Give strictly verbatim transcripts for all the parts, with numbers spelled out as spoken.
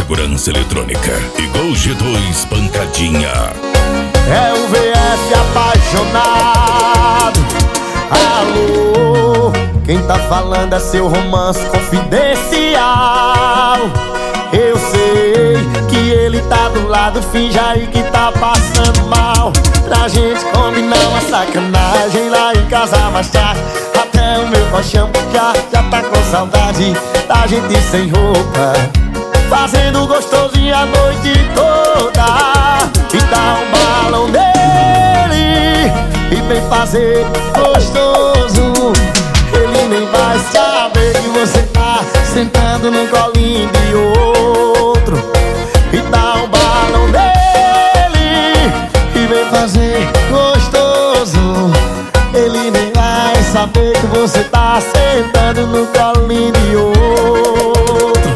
segurança eletrônica e Gol G dois Pancadinha. É o V F apaixonado. Alô, quem tá falando é seu romance confidencial. Eu sei que ele tá do lado, finge aí que tá passando mal. Pra gente combinar uma sacanagem lá em casa mais tarde. Até o meu colchão já, já tá com saudade da gente sem roupa, fazendo gostosinho a noite toda. E dá um balão nele e vem fazer gostoso. Ele nem vai saber que você tá sentando num colinho de outro. E dá um balão nele e vem fazer gostoso. Ele nem vai saber que você tá sentando no colinho de outro.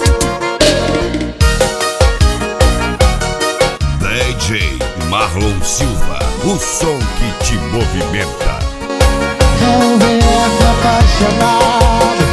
D J Marlon Silva, o som que te movimenta. É o V F apaixonado.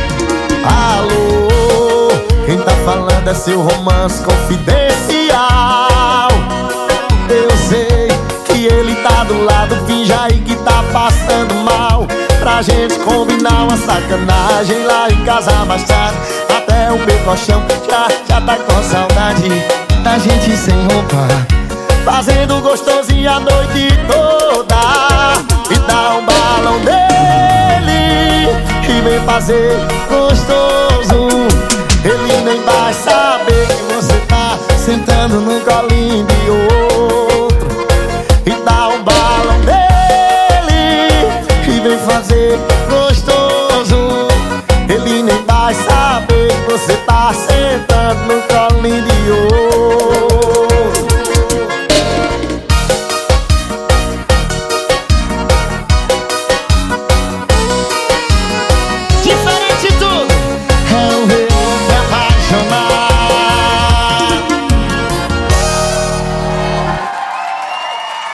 Alô, quem tá falando é seu romance confidencial. Eu sei que ele tá do lado, finge aí que tá passando mal. Pra gente combinar uma sacanagem lá em casa mais tarde. Até o meu colchão já, já tá com saudade da gente sem roupa, fazendo gostosinho a noite toda. E dá um balão dele e vem fazer gostoso.